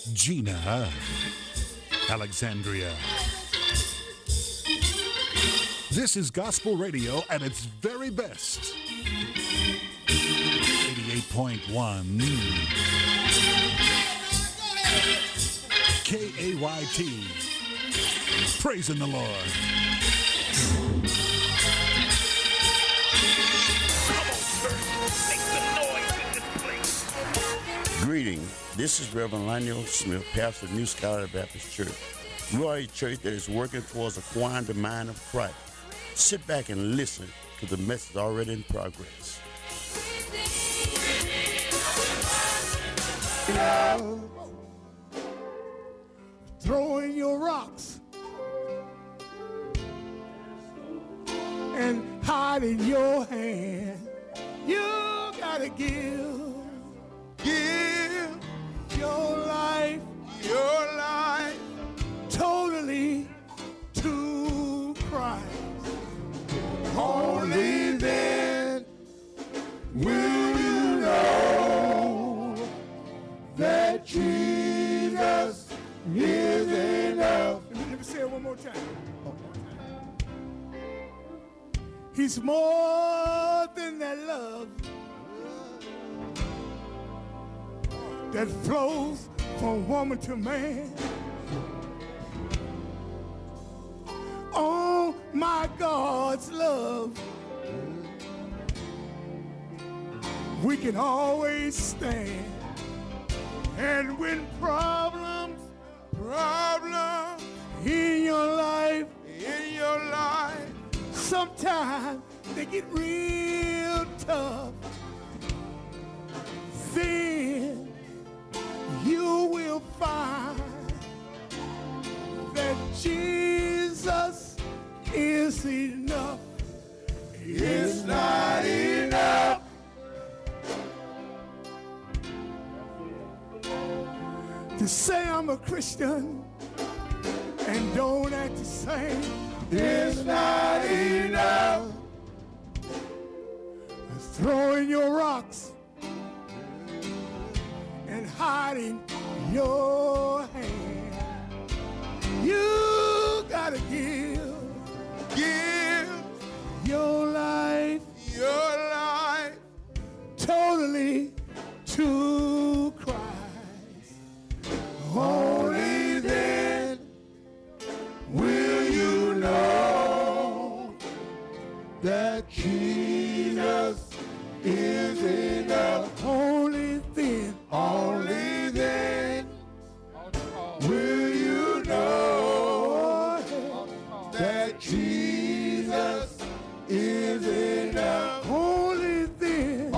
Gina Alexandria. This is gospel radio at its very best. 88.1 KAYT. Praising the Lord. Greetings. This is Reverend Lionel Smith, pastor of New Scholar Baptist Church. We are a church that is working towards acquiring the mind of Christ. Sit back and listen to the message already in progress. Throwing your rocks and hiding your hand. You gotta give your life totally to Christ. Only then will you know that Jesus is enough. Let me say it one more time. He's more than that love that flows from woman to man. Oh, my God's love, we can always stand. And when problems in your life, sometimes they get real tough, then you will find that Jesus is enough. It's not enough to say I'm a Christian and don't act the same. It's not enough throwing your rocks and hiding your hand. You gotta give your life totally to Christ. Only then will you know that Jesus is enough. Only then will you know that Jesus is enough. Only then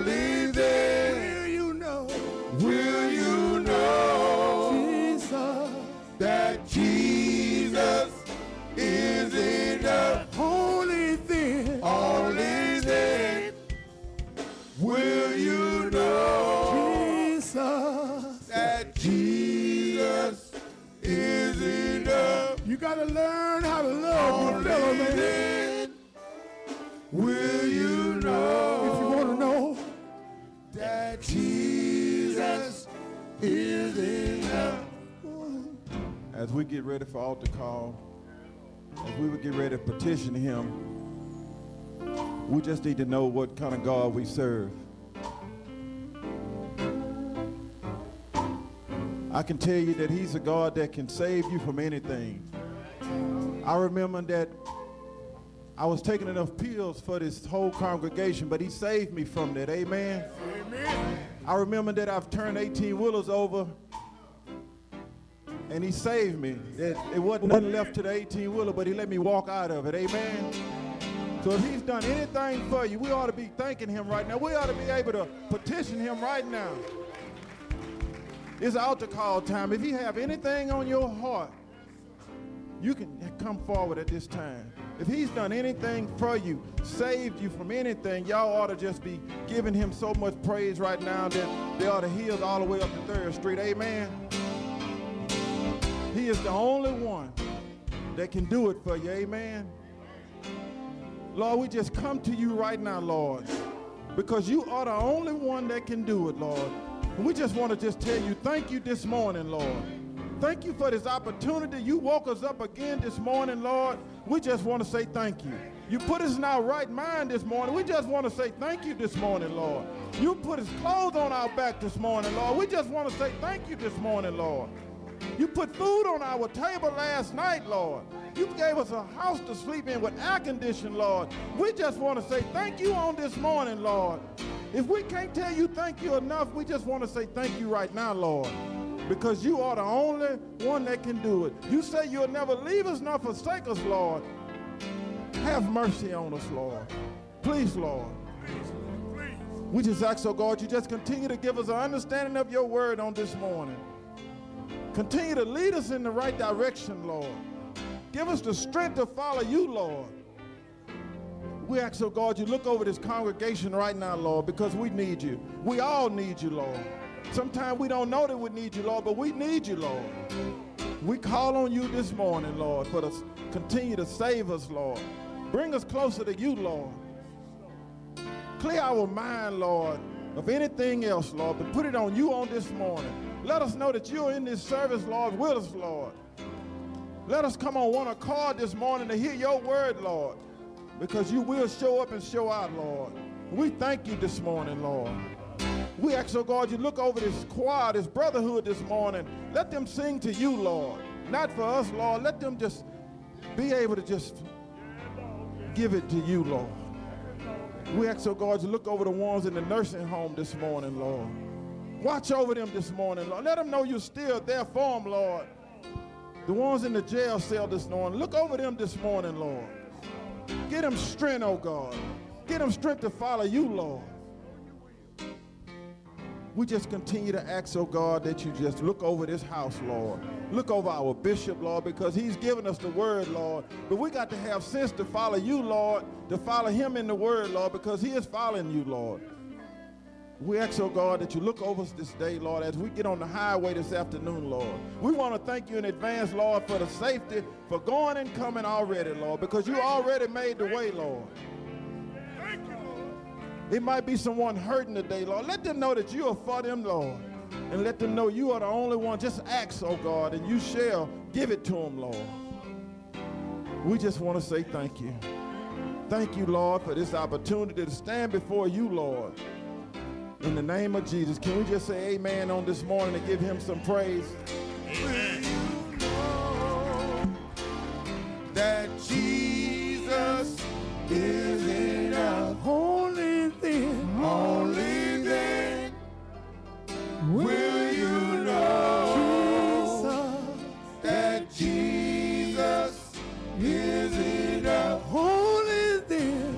will you know Jesus, that Jesus is enough. Only then will you know Jesus, that Jesus is enough. You gotta learn how to love your fellow man. Will you know, if you wanna know, that Jesus is enough. As we get ready for altar call, as we would get ready to petition him, we just need to know what kind of God we serve. I can tell you that he's a God that can save you from anything. I remember that I was taking enough pills for this whole congregation, but he saved me from that, amen? Amen. I remember that I've turned 18-wheelers over, and he saved me. That it wasn't nothing left to the 18-wheeler, but he let me walk out of it, amen? So if he's done anything for you, we ought to be thanking him right now. We ought to be able to petition him right now. It's altar call time. If you have anything on your heart, you can come forward at this time. If he's done anything for you, saved you from anything, y'all ought to just be giving him so much praise right now that they ought to heal all the way up to 3rd Street. Amen. He is the only one that can do it for you. Amen. Lord, we just come to you right now, Lord, because you are the only one that can do it, Lord. We just want to just tell you thank you this morning, Lord. Thank you for this opportunity. You woke us up again this morning, Lord. We just want to say thank you. You put us in our right mind this morning. We just want to say thank you this morning, Lord. You put us clothes on our back this morning, Lord. We just want to say thank you this morning, Lord. You put food on our table last night, Lord. You gave us a house to sleep in with air conditioning, Lord. We just want to say thank you on this morning, Lord. If we can't tell you thank you enough, we just want to say thank you right now, Lord, because you are the only one that can do it. You say you'll never leave us nor forsake us, Lord. Have mercy on us, Lord. Please, Lord. We just ask, oh God, you just continue to give us an understanding of your word on this morning. Continue to lead us in the right direction, Lord. Give us the strength to follow you, Lord. We ask, oh God, you look over this congregation right now, Lord, because we need you. We all need you, Lord. Sometimes we don't know that we need you, Lord, but we need you, Lord. We call on you this morning, Lord, for us continue to save us, Lord. Bring us closer to you, Lord. Clear our mind, Lord, of anything else, Lord, but put it on you on this morning. Let us know that you're in this service, Lord, with us, Lord. Let us come on one accord this morning to hear your word, Lord, because you will show up and show out, Lord. We thank you this morning, Lord. We ask, oh God, you look over this choir, this brotherhood this morning. Let them sing to you, Lord. Not for us, Lord. Let them just be able to just give it to you, Lord. We ask, oh God, you look over the ones in the nursing home this morning, Lord. Watch over them this morning, Lord. Let them know you're still there for them, Lord. The ones in the jail cell this morning, look over them this morning, Lord. Get them strength, oh God. Get them strength to follow you, Lord. We just continue to ask, oh God, that you just look over this house, Lord. Look over our bishop, Lord, because he's given us the word, Lord. But we got to have sense to follow you, Lord, to follow him in the word, Lord, because he is following you, Lord. We ask, oh God, that you look over us this day, Lord, as we get on the highway this afternoon, Lord. We want to thank you in advance, Lord, for the safety, for going and coming already, Lord, because you already made the way, Lord. Thank you, Lord. It might be someone hurting today, Lord. Let them know that you are for them, Lord, and let them know you are the only one. Just ask, oh God, and you shall give it to them, Lord. We just want to say thank you. Thank you, Lord, for this opportunity to stand before you, Lord. In the name of Jesus, can we just say amen on this morning and give him some praise? Amen. You know that Jesus is enough. Only then will you know that Jesus is enough. Only then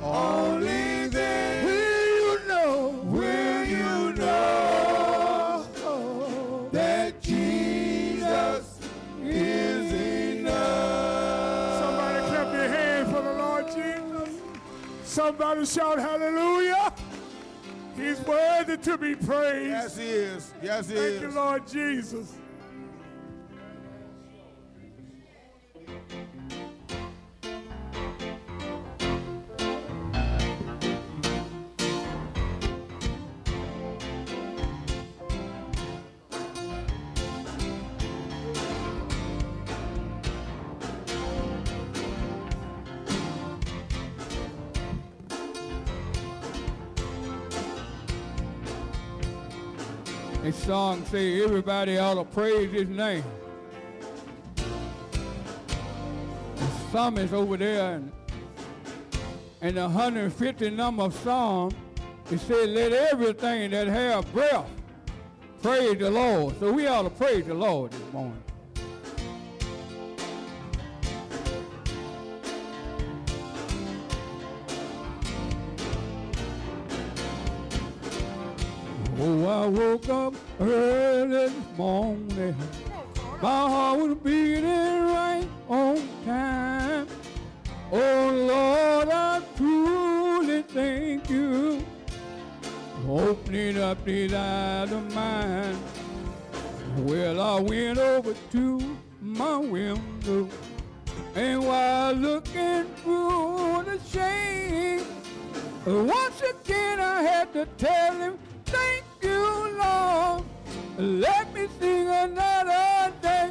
will you know that Jesus is enough. Somebody clap your hands for the Lord Jesus. Somebody shout hallelujah. He's worthy to be praised. Yes, he is. Yes, he is. Thank you, Lord Jesus. This song say everybody ought to praise his name. The psalmist over there in the 150 number of Psalm, it said, let everything that have breath praise the Lord. So we ought to praise the Lord this morning. Oh, I woke up early this morning. My heart was beating right on time. Oh, Lord, I truly thank you for opening up these eyes of mine. Well, I went over to my window, and while looking through the shade, once again I had to tell him, thank you, Lord. Let me sing another day.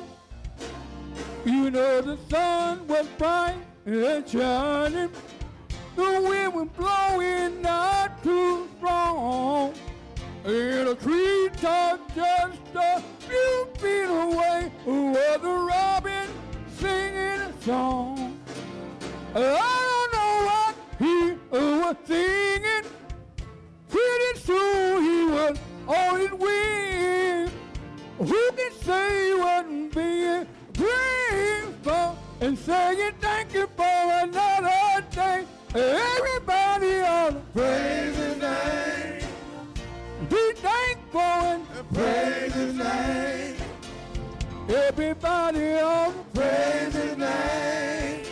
You know the sun was bright and shining. The wind was blowing not too strong. In a treetop just a few feet away was a robin singing a song. I don't know what he was singing. Pretty soon he was on his way. Who can say he wasn't being grateful and saying thank you for another day? Everybody ought to praise his name. Be thankful and praise his name. Everybody ought to praise his name.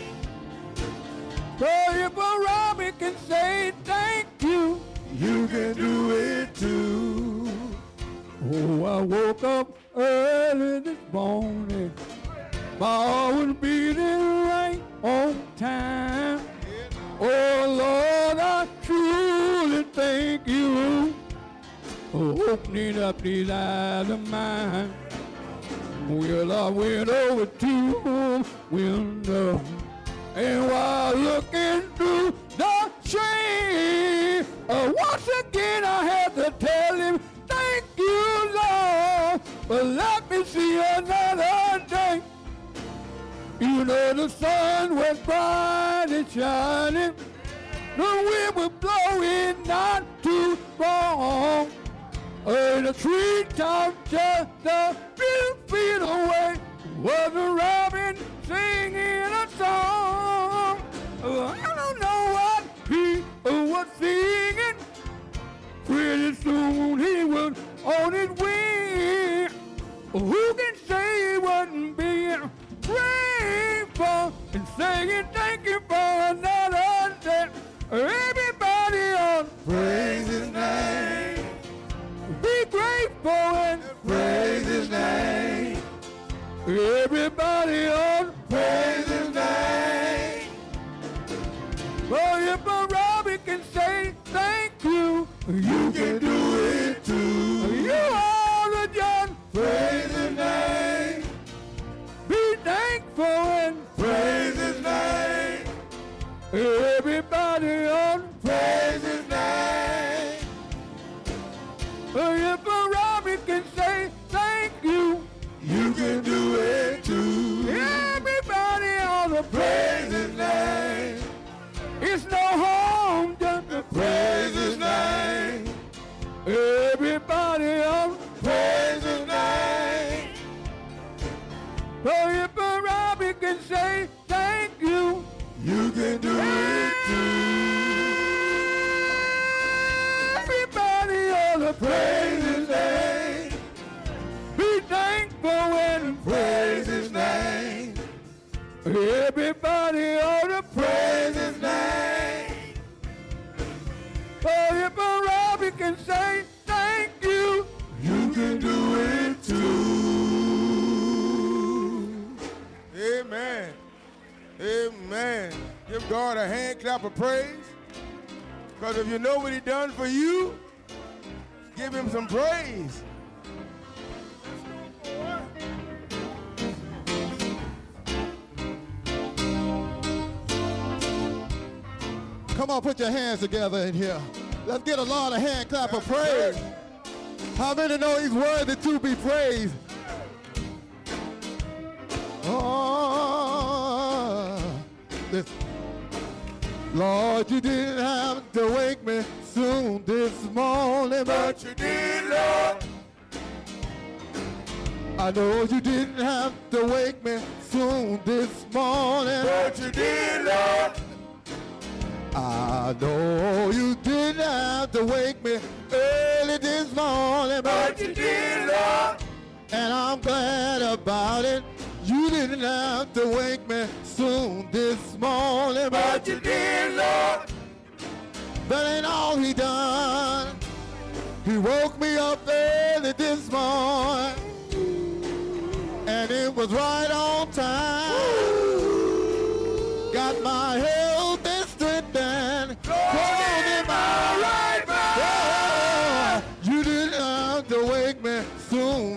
So if a robin can say thank you, you can do it too. Oh, I woke up early this morning. My heart was beating right on time. Oh, Lord, I truly thank you for opening up these eyes of mine. Well, I went over to the window, and while looking through the shade, once again I had to tell him, thank you, Lord, but let me see another day. You know the sun was bright and shining, the wind was blowing not too strong. In the treetop just a few feet away was a robin singing a song. I don't know what he was singing. Pretty soon he was on his way. Who can say he wasn't being grateful and saying thank you for another day? Everybody on praise his name. Be grateful and praise his name. Everybody on praise his name. Well, if a robin can say thank you, you can do it too. You all are just praise his name. Be thankful and praise his name. Everybody on praise his name. If a robin can say thank you, you can do it too. Everybody ought to praise his name. It's no harm just to praise his name. Everybody ought to praise his name. So if a robin can say thank you, you can do it too. Everybody ought to praise his name. Be thankful and praise his name. Everybody ought to praise his name. But if a robin can say thank you, you can do it too. Amen. Amen. Give God a hand clap of praise. Because if you know what he done for you, give him some praise. Come on, put your hands together in here. Let's get a Lord a hand clap of praise. How many know he's worthy to be praised? Oh, listen. Lord, you didn't have to wake me soon this morning, but you did, Lord. I know you didn't have to wake me soon this morning, but you did, Lord. I know you didn't have to wake me early this morning, but you did, Lord. And I'm glad about it. You didn't have to wake me soon this morning, but you did, Lord. That ain't all he done. He woke me up early this morning, and it was right on time. Got my health and strength and clothes in my right mind. You didn't have to wake me soon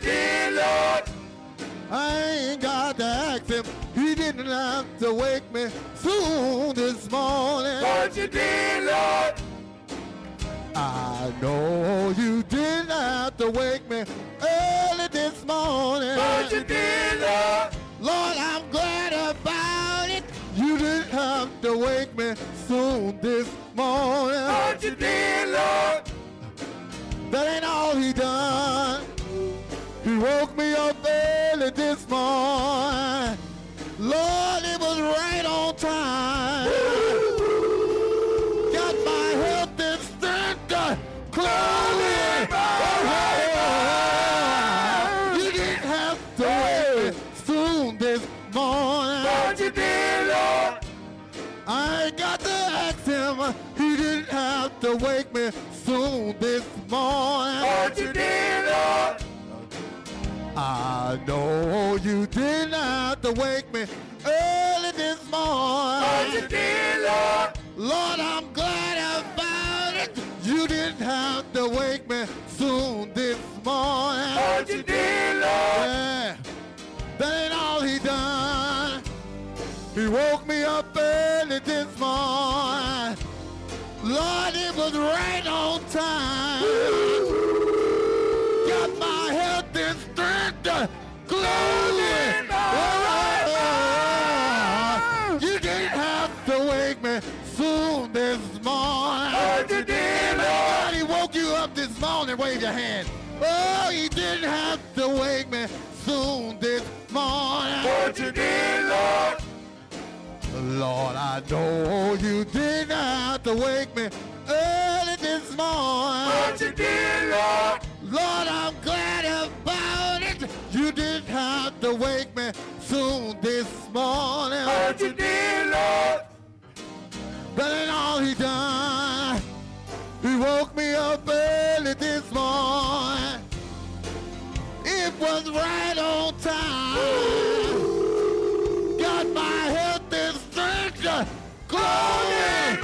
did, Lord. I ain't got to ask him. He didn't have to wake me soon this morning. But you did, Lord. I know you didn't have to wake me early this morning. But you did, Lord. Lord, I'm glad about it. You didn't have to wake me soon this morning. But you did, Lord. That ain't all he done. He woke me up early this morning. Lord, it was right on time. Got my health and strength, clothing. You didn't have to wake me soon this morning. But you did, Lord. I ain't got to ask him. He didn't have to wake me soon this morning. But you did, Lord. I know you didn't have to wake me early this morning. But you did, Lord. Lord, I'm glad about it. You didn't have to wake me soon this morning. But you did, Lord. Yeah, that ain't all he done. He woke me up early this morning. Lord, it was right on time. Got my health and strength, clothing. You didn't have to wake me soon this morning. But you did, Lord. He woke you up this morning. Wave your hand. Oh, he didn't have to wake me soon this morning. But you did, Lord. Lord, I know you didn't have to wake me early this morning. But you did, Lord. Lord, I'm glad about it. You didn't have to wake me soon this morning. But you did, Lord. That ain't all he done. He woke me up early this morning. It was right on time. Got my health and strength, clothing.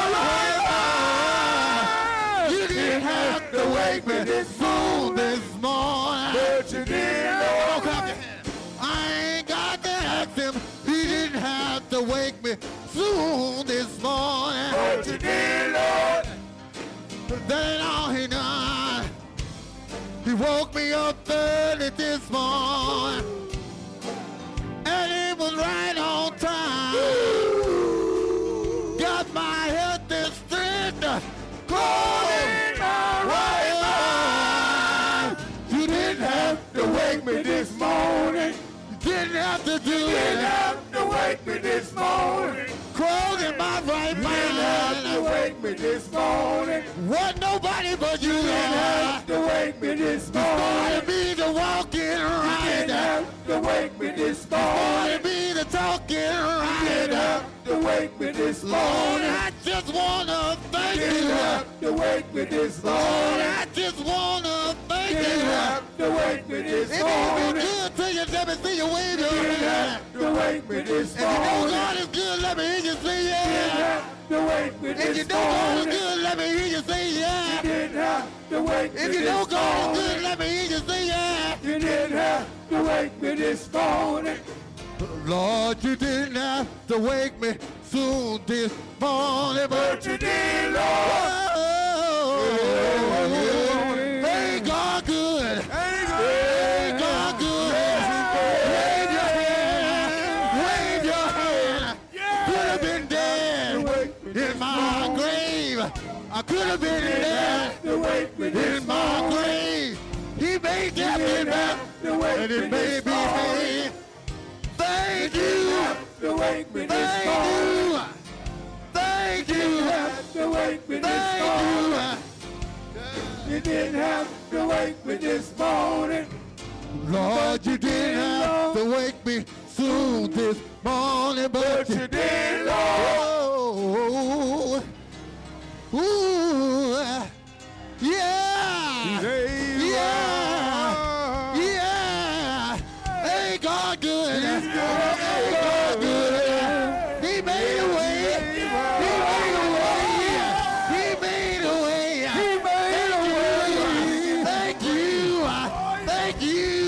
You didn't have to wake me soon this morning. But you did, Come on, Lord. clap your hands. I ain't got to ask him. He didn't have to wake me soon this morning. But you did, Lord. That ain't all he done. He woke me up early this morning. And it was right on time. Got my health and strength. Clothing right. You didn't have to wake me this morning. You didn't have to do You didn't it. have to wake me this morning. Clothing my right You didn't have to mind. wake me this morning. Wasn't nobody but you. You didn't have to wake me this morning. Wanted me to walk in You didn't right. have to wake me this morning. Wanted me to talk in You didn't right. have to wake me this Lord, morning. I just wanna thank You didn't you. have to wake me this Lord, morning. I just wanna thank You you. didn't have to wake me this If he's been morning. good to you, let me see you wave your You didn't hand. have to wake me this If you know morning. God is good, let me hear you say You didn't yeah. have to wake me If you this know God is morning. good, let me hear you say You yeah. didn't have to wake me If you know this God is morning. good, let me hear you say yeah. You didn't have to wake me this morning. Lord, you didn't have to wake me soon this morning, But you did, Lord. Hey, God good. Hey, God good. Wave your hand. Wave your hand. Could have been dead in my grave. I could have been dead To wake me this in my morning. grave. He may get me back, To wake and me it may this be morning. paid. Thank you. To wake me this Thank morning. you. Thank you. To wake me this Thank morning. you. You didn't have to wake me this morning. Lord, you didn't have to wake me soon this morning, but you did, Lord. Oh, ooh, yeah, yeah, yeah. Hey, God good. Hey, God good. He made a way. He made a way. He made a way. He made a way. Thank you. Thank you.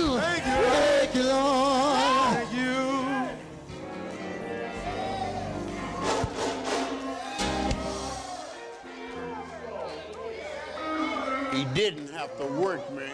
didn't have to work me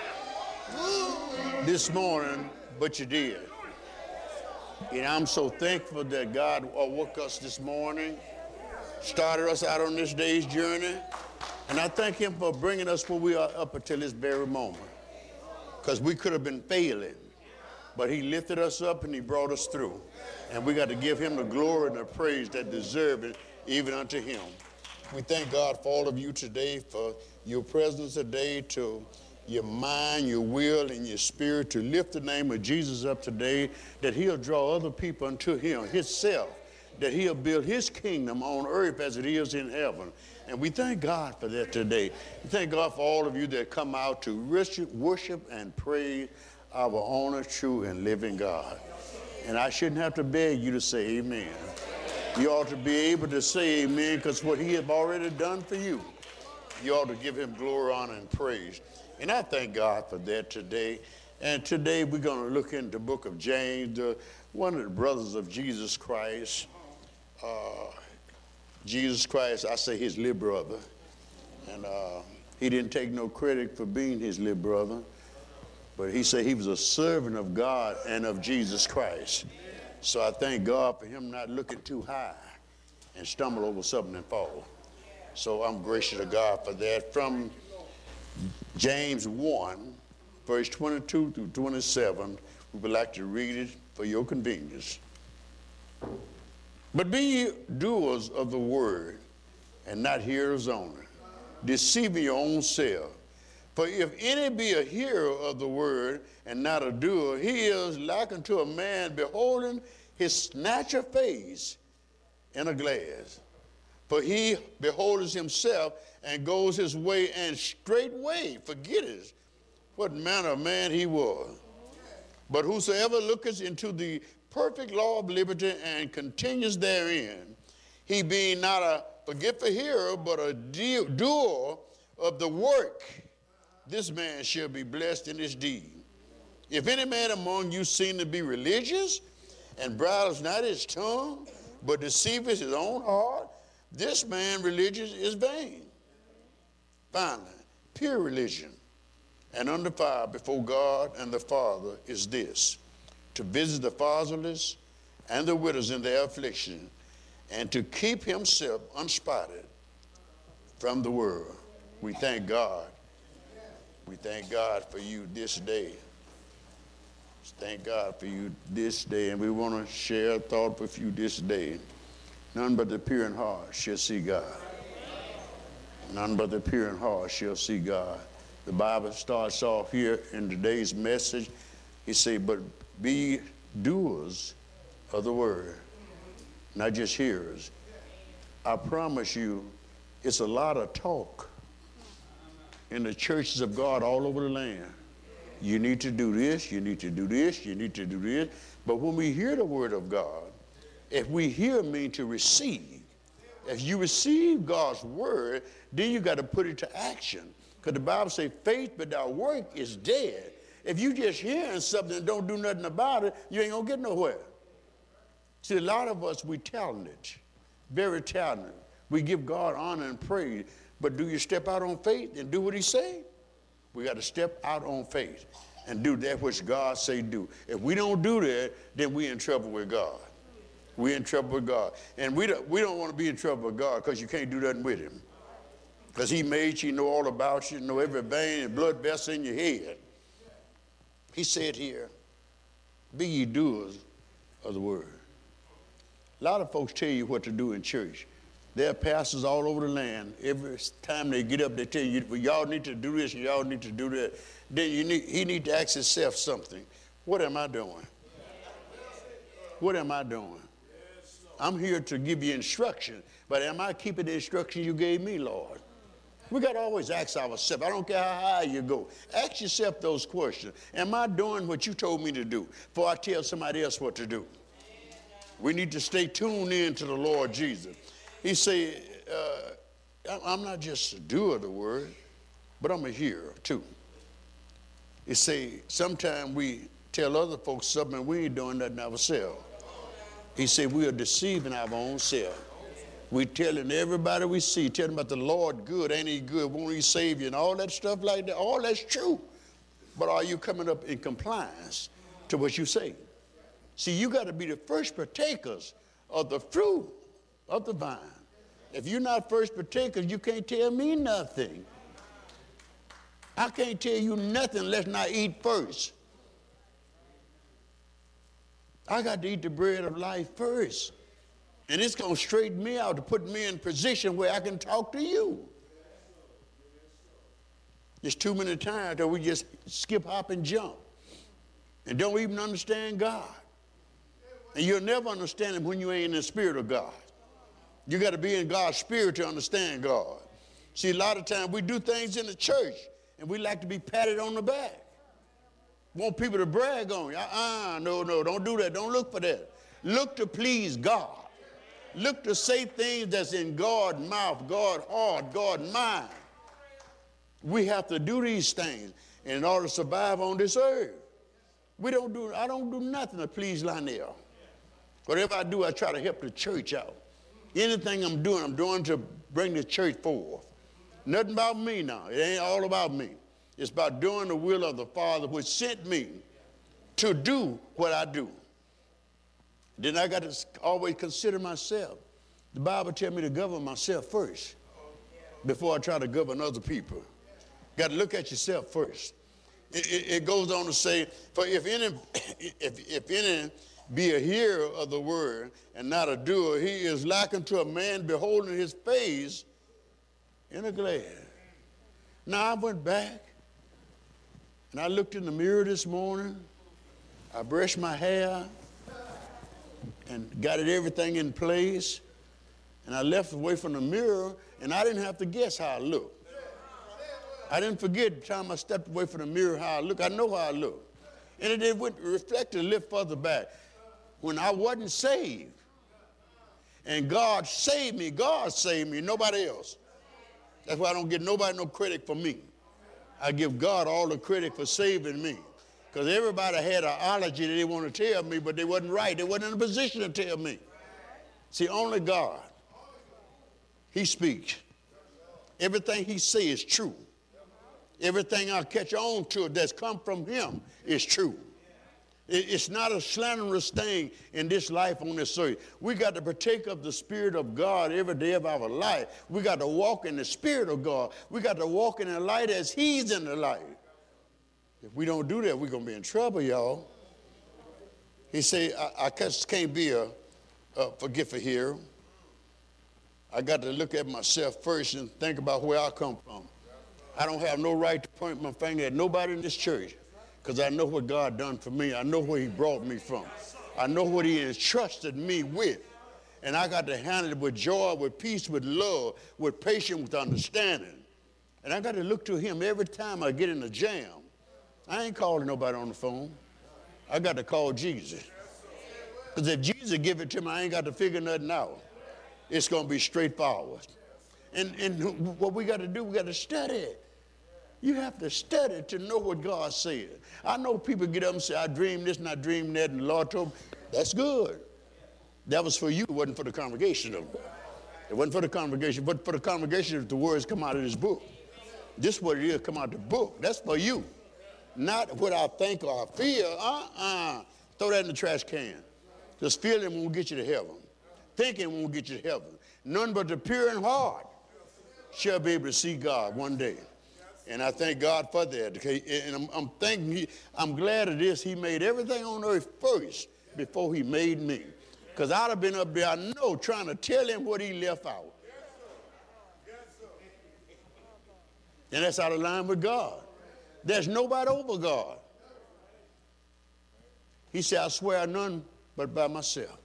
this morning, but you did. And I'm so thankful that God woke us this morning, started us out on this day's journey, and I thank him for bringing us where we are up until this very moment, because we could have been failing, but he lifted us up and he brought us through, and we got to give him the glory and the praise that deserve it, even unto him. We thank God for all of you today, for your presence today, to your mind, your will, and your spirit to lift the name of Jesus up today, that he'll draw other people unto him, himself, that he'll build his kingdom on earth as it is in heaven. And we thank God for that today. We thank God for all of you that come out to worship and praise our only true and living God. And I shouldn't have to beg you to say amen. You ought to be able to say amen, because what he has already done for you, you ought to give him glory, honor, and praise. And I thank God for that today. And today we're going to look into the book of James, one of the brothers of Jesus Christ. Jesus Christ, I say his little brother. And he didn't take no credit for being his little brother, but he said he was a servant of God and of Jesus Christ. So I thank God for him not looking too high and stumble over something and fall. So I'm gracious to God for that. From James 1, verse 22 through 27, we would like to read it for your convenience. But be ye doers of the word, and not hearers only, deceiving your own self. For if any be a hearer of the word, and not a doer, he is like unto a man beholding his natural face in a glass. For he beholdeth himself, and goes his way, and straightway forgetteth what manner of man he was. But whosoever looketh into the perfect law of liberty and continues therein, he being not a forgetful hearer, but a doer of the work, this man shall be blessed in his deed. If any man among you seem to be religious, and bridles not his tongue, but deceiveth his own heart, this man religious is vain. Finally, pure religion and undefiled before God and the Father is this: to visit the fatherless and the widows in their affliction, and to keep himself unspotted from the world. We thank God. We thank God for you this day. Thank God for you this day, and we want to share a thought with you this day. None but the pure in heart shall see God. None but the pure in heart shall see God. The Bible starts off here in today's message. He said, but be doers of the word, not just hearers. I promise you, it's a lot of talk in the churches of God all over the land. You need to do this, you need to do this, you need to do this. But when we hear the word of God, if we hear mean to receive, if you receive God's word, then you got to put it to action. Because the Bible says faith without work is dead. If you just hearing something and don't do nothing about it, you ain't going to get nowhere. See, a lot of us, we talented, very talented. We give God honor and praise. But do you step out on faith and do what he say? We got to step out on faith and do that which God say do. If we don't do that, then we in trouble with God. We're in trouble with God. And we don't want to be in trouble with God, because you can't do nothing with him. Because he made you, know all about you, know every vein and blood vessel in your head. He said here, be ye doers of the word. A lot of folks tell you what to do in church. There are pastors all over the land. Every time they get up, they tell you, well, y'all need to do this, and y'all need to do that. Then he need to ask himself something. What am I doing? What am I doing? I'm here to give you instruction, but am I keeping the instruction you gave me, Lord? We got to always ask ourselves. I don't care how high you go. Ask yourself those questions. Am I doing what you told me to do before I tell somebody else what to do? We need to stay tuned in to the Lord Jesus. He said, I'm not just a doer of the word, but I'm a hearer too. He say, sometimes we tell other folks something and we ain't doing nothing ourselves. He said, we are deceiving our own self. We telling everybody we see, telling about the Lord good, ain't he good, won't he save you, and all that stuff like that. All that's true. But are you coming up in compliance to what you say? See, you got to be the first partakers of the fruit of the vine. If you're not first partakers, you can't tell me nothing. I can't tell you nothing unless I eat first. I got to eat the bread of life first. And it's going to straighten me out to put me in a position where I can talk to you. There's too many times that we just skip, hop, and jump and don't even understand God. And you'll never understand him when you ain't in the spirit of God. You got to be in God's spirit to understand God. See, a lot of times we do things in the church and we like to be patted on the back. Want people to brag on you. No, don't do that. Don't look for that. Look to please God. Look to say things that's in God's mouth, God's heart, God's mind. We have to do these things in order to survive on this earth. I don't do nothing to please Lionel. Whatever I do, I try to help the church out. Anything I'm doing to bring the church forth. Nothing about me now. It ain't all about me. It's about doing the will of the Father which sent me to do what I do. Then I got to always consider myself. The Bible tells me to govern myself first before I try to govern other people. Got to look at yourself first. It goes on to say, for if any be a hearer of the word and not a doer, he is likened to a man beholding his face in a glass. Now I went back and I looked in the mirror this morning. I brushed my hair and got everything in place. And I left away from the mirror and I didn't have to guess how I looked. I didn't forget the time I stepped away from the mirror how I look. I know how I look. And it went reflected a little further back. When I wasn't saved, and God saved me, nobody else. That's why I don't give nobody no credit for me. I give God all the credit for saving me. Because everybody had an ology that they want to tell me, but they wasn't right. They wasn't in a position to tell me. See, only God, he speaks. Everything he says is true. Everything I catch on to that's come from him is true. It's not a slanderous thing in this life on this earth. We got to partake of the Spirit of God every day of our life. We got to walk in the Spirit of God. We got to walk in the light as he's in the light. If we don't do that, we're going to be in trouble, y'all. He said, I just can't be a forgetful here. I got to look at myself first and think about where I come from. I don't have no right to point my finger at nobody in this church because I know what God done for me. I know where he brought me from. I know what he entrusted me with. And I got to handle it with joy, with peace, with love, with patience, with understanding. And I got to look to him every time I get in a jam. I ain't calling nobody on the phone. I got to call Jesus. Because if Jesus give it to me, I ain't got to figure nothing out. It's going to be straightforward. And what we got to do, we got to study. You have to study to know what God said. I know people get up and say, I dreamed this and I dreamed that, and the Lord told me. That's good. That was for you. It wasn't for the congregation, though. It wasn't for the congregation. But for the congregation, if the words come out of this book. This is what it is, come out of the book. That's for you. Not what I think or I feel. Throw that in the trash can. Just feeling won't get you to heaven. Thinking won't get you to heaven. None but the pure in heart shall be able to see God one day. And I thank God for that. Okay? And I'm glad of this. He made everything on earth first before he made me. Because I'd have been up there, I know, trying to tell him what he left out. And that's out of line with God. There's nobody over God. He said, I swear none but by myself.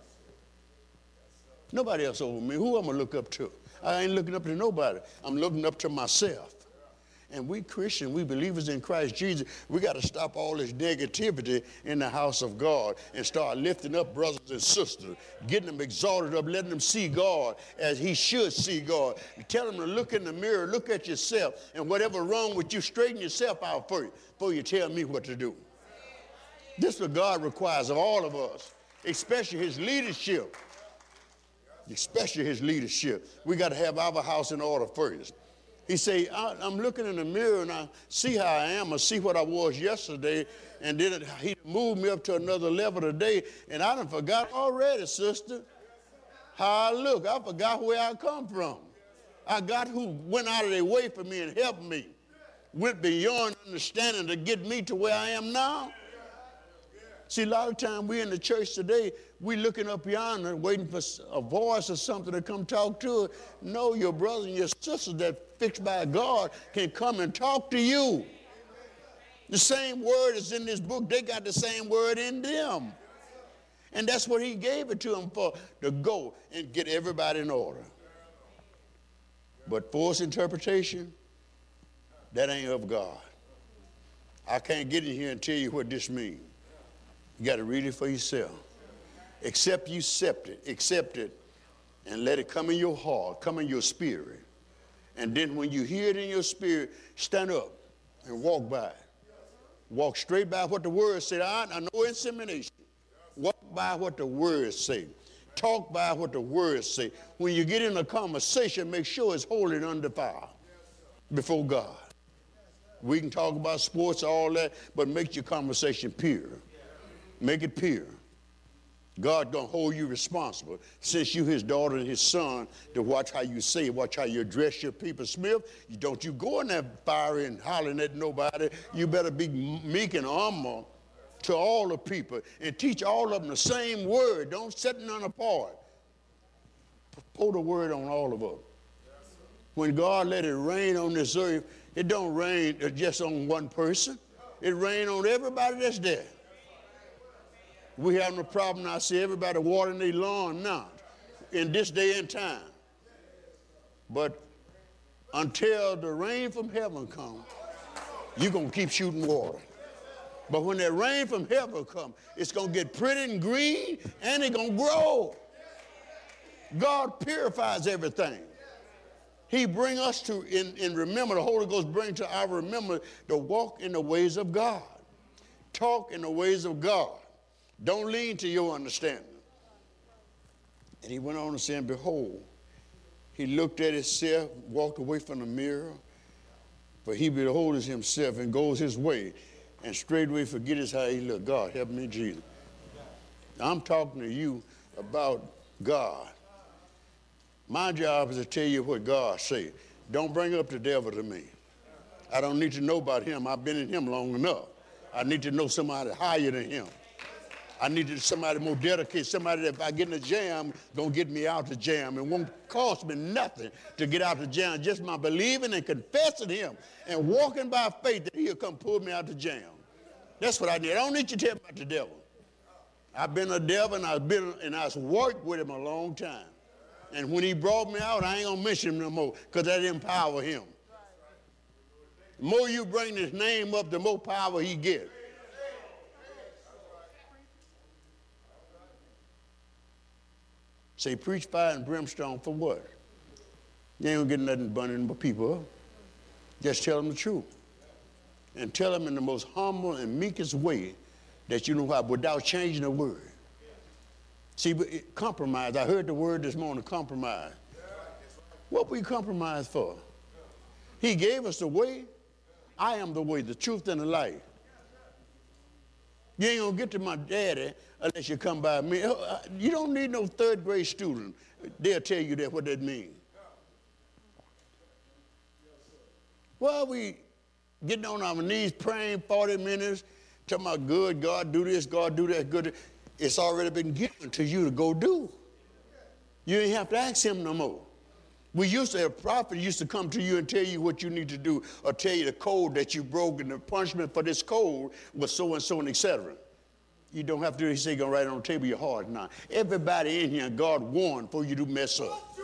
Nobody else over me. Who I'm going to look up to? I ain't looking up to nobody. I'm looking up to myself. And we Christians, we believers in Christ Jesus, we got to stop all this negativity in the house of God and start lifting up brothers and sisters, getting them exalted up, letting them see God as he should see God. Tell them to look in the mirror, look at yourself, and whatever wrong with you, straighten yourself out first before you tell me what to do. This is what God requires of all of us, especially his leadership. especially his leadership. We got to have our house in order first. He say, I'm looking in the mirror and I see how I am. I see what I was yesterday. And then he moved me up to another level today. And I done forgot already, sister, how I look. I forgot where I come from. I got who went out of their way for me and helped me. Went beyond understanding to get me to where I am now. See, a lot of times we in the church today, we looking up yonder waiting for a voice or something to come talk to us. No, your brothers and your sisters that fixed by God can come and talk to you. The same word is in this book. They got the same word in them. And that's what he gave it to them for, to go and get everybody in order. But forced interpretation, that ain't of God. I can't get in here and tell you what this means. You got to read it for yourself. Except you accept it, and let it come in your heart, come in your spirit. And then when you hear it in your spirit, stand up and walk by it. Walk straight by what the word said. I know insemination. Walk by what the words say. Talk by what the words say. When you get in a conversation, make sure it's holy and undefiled before God. We can talk about sports, all that, but make your conversation pure. Make it pure. God gonna hold you responsible. Since you his daughter and his son, to watch how you say, watch how you address your people. Smith, don't you go in there fiery and hollering at nobody. You better be meek and humble to all the people and teach all of them the same word. Don't set none apart. Pour the word on all of them. When God let it rain on this earth, it don't rain just on one person. It rain on everybody that's there. We having a problem. I see everybody watering their lawn now in this day and time. But until the rain from heaven comes, you're going to keep shooting water. But when that rain from heaven comes, it's going to get pretty and green, and it's going to grow. God purifies everything. He bring us to, in remember, the Holy Ghost bring to our remember to walk in the ways of God. Talk in the ways of God. Don't lean to your understanding. And he went on and said, behold, he looked at himself, walked away from the mirror, for he beholds himself and goes his way, and straightway forgetteth how he looked. God, help me, Jesus. I'm talking to you about God. My job is to tell you what God said. Don't bring up the devil to me. I don't need to know about him. I've been in him long enough. I need to know somebody higher than him. I need somebody more dedicated, somebody that if I get in a jam, gonna get me out the jam. It won't cost me nothing to get out the jam, just my believing and confessing him and walking by faith that he'll come pull me out the jam. That's what I need. I don't need you to tell me about the devil. I've been a devil and I've worked with him a long time. And when he brought me out, I ain't gonna mention him no more because that empower him. The more you bring his name up, the more power he gets. Say, preach fire and brimstone for what? You ain't gonna get nothing burning but people up. Just tell them the truth. And tell them in the most humble and meekest way that you know how, without changing a word. See, compromise. I heard the word this morning, compromise. What we compromise for? He gave us the way. I am the way, the truth, and the life. You ain't gonna get to my daddy unless you come by me. You don't need no third grade student. They'll tell you that what that means. Well, we getting on our knees praying 40 minutes, talking about good, God do this, God do that, good. It's already been given to you to go do. You ain't have to ask him no more. A prophet used to come to you and tell you what you need to do, or tell you the code that you broke and the punishment for this code was so and so and etc. You don't have to do it. He said, you're going to write it on the table of your heart now. Everybody in here, God warned before you do mess up.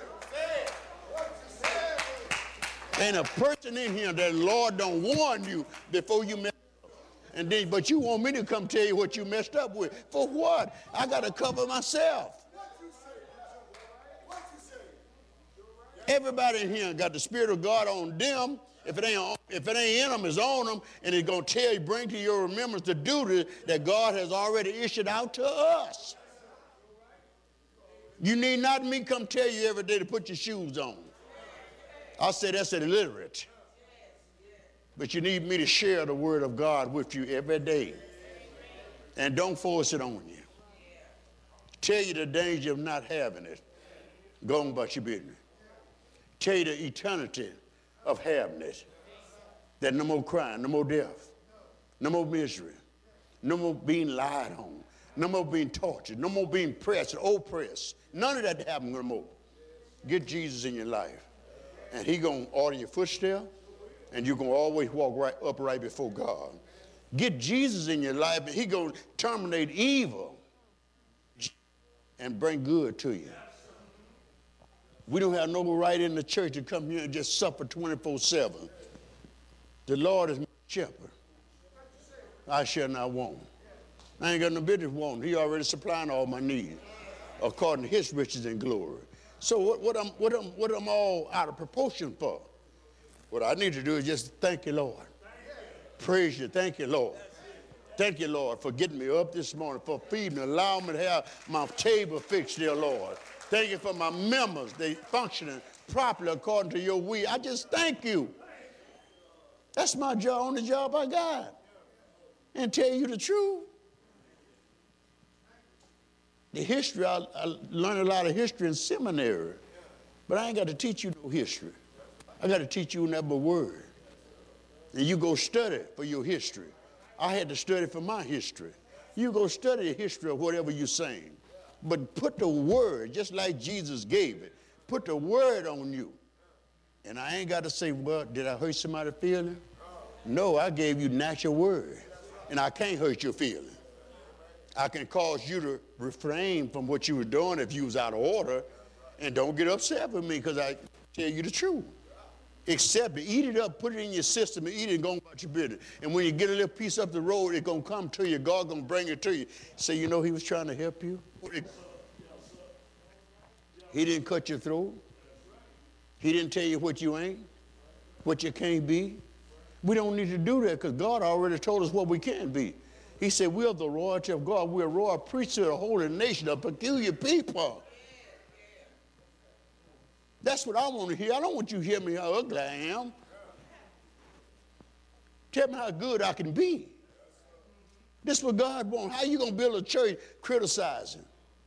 And a person in here that Lord don't warn you before you mess up. And then, but you want me to come tell you what you messed up with. For what? I got to cover myself. Everybody in here got the Spirit of God on them. If it ain't in them, it's on them. And it's going to tell you, bring to your remembrance the duty that God has already issued out to us. You need not me come tell you every day to put your shoes on. I say that's illiterate. But you need me to share the word of God with you every day. And don't force it on you. Tell you the danger of not having it. Go on about your business. Tell you the eternity of having it. That no more crying, no more death, no more misery, no more being lied on, no more being tortured, no more being pressed and oppressed. None of that happen no more. Get Jesus in your life. And he going to order your footsteps, and you're going to always walk right upright before God. Get Jesus in your life, and he going to terminate evil and bring good to you. We don't have no right in the church to come here and just suffer 24/7. The Lord is my shepherd. I shall not want. I ain't got no business wanting. He already supplying all my needs according to his riches and glory. So what I'm all out of proportion for? What I need to do is just thank you, Lord. Praise you. Thank you, Lord. Thank you, Lord, for getting me up this morning, for feeding me, allowing me to have my table fixed, dear Lord. Thank you for my members. They functioning properly according to your will. I just thank you. That's my job, only job I got. And tell you the truth. The history, I learned a lot of history in seminary, but I ain't got to teach you no history. I got to teach you another word. And you go study for your history. I had to study for my history. You go study the history of whatever you're saying. But put the word, just like Jesus gave it, put the word on you. And I ain't got to say, well, did I hurt somebody's feeling? No, I gave you natural word. And I can't hurt your feeling. I can cause you to refrain from what you were doing if you was out of order. And don't get upset with me because I tell you the truth. Accept it, eat it up, put it in your system and eat it and go about your business. And when you get a little piece up the road, it's going to come to you. God going to bring it to you. Say, you know, he was trying to help you. He didn't cut your throat. He didn't tell you what you ain't, what you can't be. We don't need to do that because God already told us what we can be. He said, we're the royalty of God. We're a royal priesthood, a holy nation, a peculiar people. That's what I want to hear. I don't want you to hear me how ugly I am. Tell me how good I can be. This is what God wants. How you going to build a church criticizing?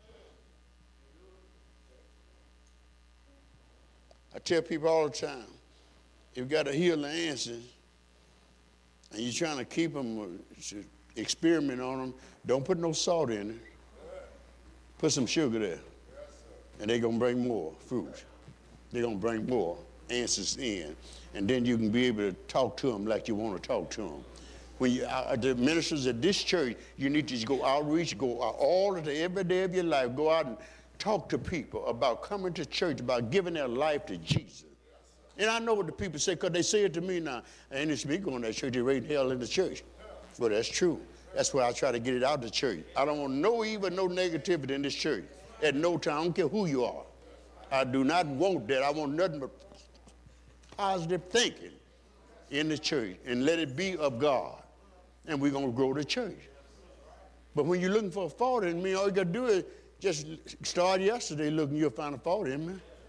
I tell people all the time, if you got to hear the answers and you're trying to keep them, experiment on them, don't put no salt in it. Put some sugar there. And they're going to bring more fruit. They're going to bring more answers in. And then you can be able to talk to them like you want to talk to them. When you the ministers at this church, you need to go outreach, go out all of the every day of your life, go out and talk to people about coming to church, about giving their life to Jesus. And I know what the people say, because they say it to me now. And it's me going to that church, they're raising hell in the church. But that's true. That's why I try to get it out of the church. I don't want no evil, no negativity in this church. At no time, I don't care who you are. I do not want that. I want nothing but positive thinking in the church. And let it be of God. And we're going to grow the church. But when you're looking for a fault in me, all you got to do is just start yesterday looking, you'll find a fault in me.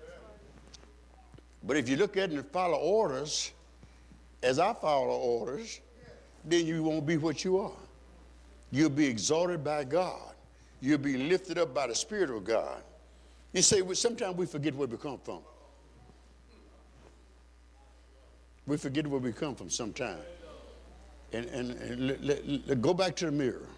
But if you look at it and follow orders, as I follow orders, then you won't be what you are. You'll be exalted by God. You'll be lifted up by the Spirit of God. You say, well, sometimes we forget where we come from. We forget where we come from sometimes. And go back to the mirror.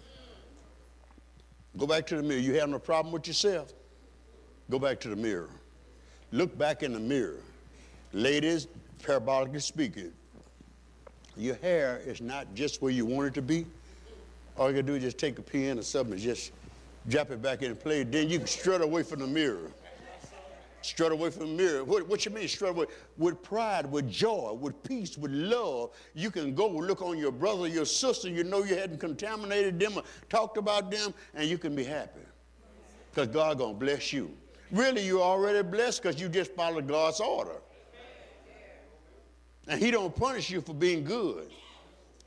Go back to the mirror. You having a problem with yourself? Go back to the mirror. Look back in the mirror. Ladies, parabolically speaking, your hair is not just where you want it to be. All you got to do is just take a pen or something and just drop it back in and play. Then you can strut away from the mirror. Strut away from the mirror. What you mean strut away? With pride, with joy, with peace, with love, you can go look on your brother, your sister, you know you hadn't contaminated them or talked about them, and you can be happy. Because God's going to bless you. Really, you're already blessed because you just followed God's order. And he don't punish you for being good.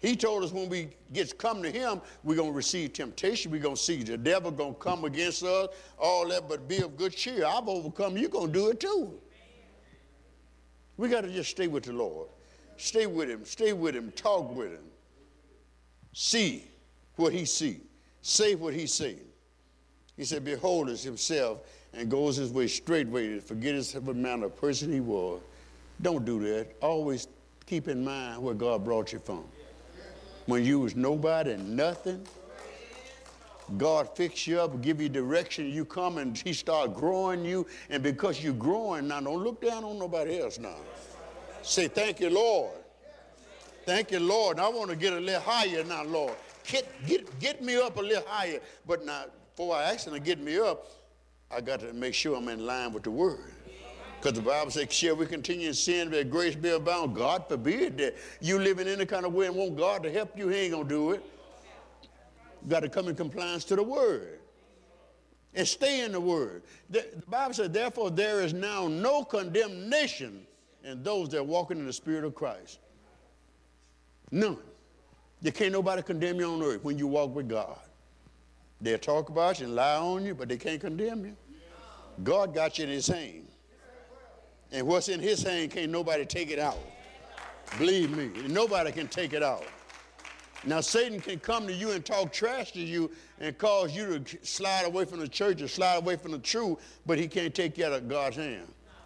He told us when we come to him, we're going to receive temptation. We're going to see the devil going to come against us, all that, but be of good cheer. I've overcome. You're going to do it too. We got to just stay with the Lord. Stay with him, talk with him. See what he see. Say what he say. He said, behold us himself and goes his way straightway to forget his manner of person he was. Don't do that. Always keep in mind where God brought you from. When you was nobody and nothing, God fix you up, give you direction, you come and he start growing you, and because you're growing now, don't look down on nobody else now. Say, thank you, Lord. Thank you, Lord. I want to get a little higher now, Lord. Get me up a little higher. But now, before I ask him to get me up, I got to make sure I'm in line with the word. Because the Bible says, shall we continue in sin that grace be abound? God forbid that you live in any kind of way and want God to help you. He ain't going to do it. You got to come in compliance to the word. And stay in the word. The Bible says, therefore, there is now no condemnation in those that are walking in the Spirit of Christ. None. There can't nobody condemn you on earth when you walk with God. They'll talk about you and lie on you, but they can't condemn you. God got you in his hand. And what's in his hand can't nobody take it out. Believe me, nobody can take it out. Now, Satan can come to you and talk trash to you and cause you to slide away from the church or slide away from the truth, but he can't take you out of God's hand.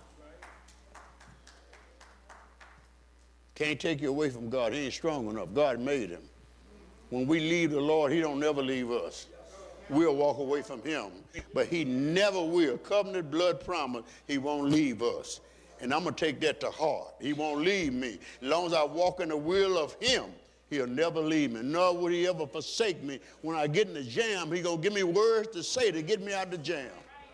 Can't take you away from God. He ain't strong enough. God made him. When we leave the Lord, he don't never leave us. We'll walk away from him, but he never will. Covenant blood promise, he won't leave us. And I'm going to take that to heart. He won't leave me. As long as I walk in the will of him, he'll never leave me, nor would he ever forsake me. When I get in the jam, he's going to give me words to say to get me out of the jam.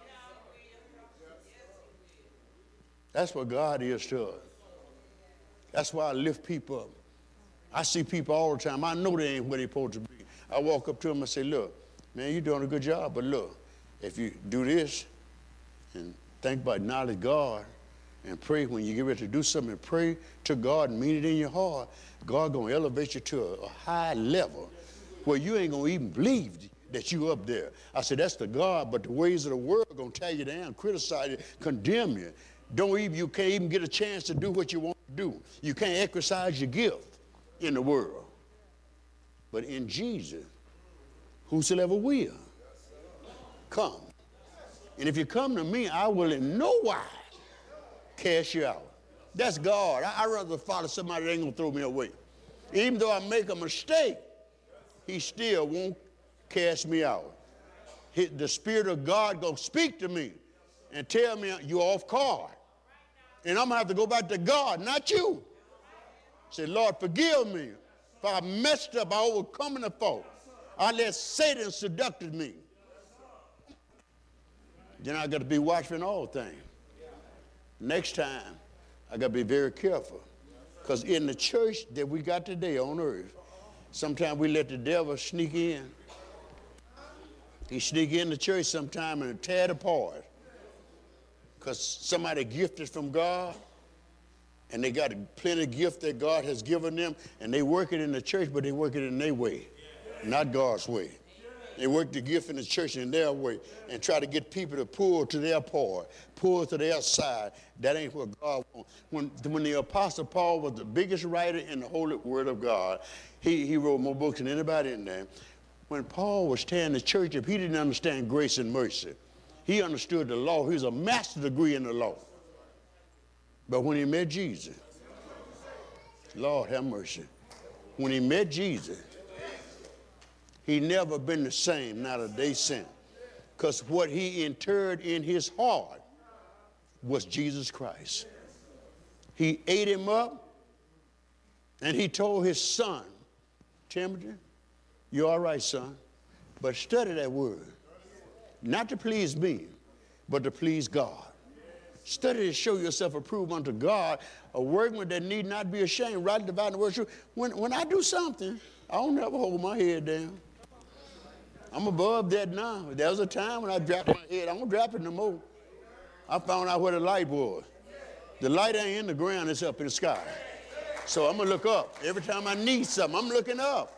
That's what God is to us. That's why I lift people up. I see people all the time. I know they ain't where they're supposed to be. I walk up to them and say, look, man, you're doing a good job, but look, if you do this and think about acknowledge God and pray when you get ready to do something and pray to God and mean it in your heart, God going to elevate you to a high level where you ain't going to even believe that you up there. I said, that's the God, but the ways of the world are going to tear you down, criticize you, condemn you. You can't even get a chance to do what you want to do. You can't exercise your gift in the world. But in Jesus, whosoever will, come. And if you come to me, I will in no wise cast you out. That's God. I'd rather follow somebody that ain't going to throw me away. Even though I make a mistake, he still won't cast me out. The Spirit of God going to speak to me and tell me you're off guard. And I'm going to have to go back to God, not you. Say, Lord, forgive me. If I messed up, I overcome the fault. I let Satan seduce me. Then I got to be watchful in all things. Next time, I got to be very careful. Because in the church that we got today on earth, sometimes we let the devil sneak in. He sneak in the church sometime and tear it apart. Because somebody gifted from God, and they got plenty of gift that God has given them, and they work it in the church, but they work it in their way, not God's way. They work the gift in the church in their way and try to get people to pull to their part, pull to their side. That ain't what God wants. When the Apostle Paul was the biggest writer in the Holy Word of God, he wrote more books than anybody in there. When Paul was tearing the church up, he didn't understand grace and mercy. He understood the law. He was a master's degree in the law. But when he met Jesus, Lord have mercy. When he met Jesus, he never been the same, not a day since. Because what he interred in his heart was Jesus Christ. He ate him up, and he told his son, Timothy, you're all right, son, but study that word. Not to please me, but to please God. Study to show yourself approved unto God, a workman that need not be ashamed, rightly dividing the word of truth. When I do something, I don't never hold my head down. I'm above that now. There was a time when I dropped my head. I don't drop it no more. I found out where the light was. The light ain't in the ground, it's up in the sky. So I'm going to look up. Every time I need something, I'm looking up.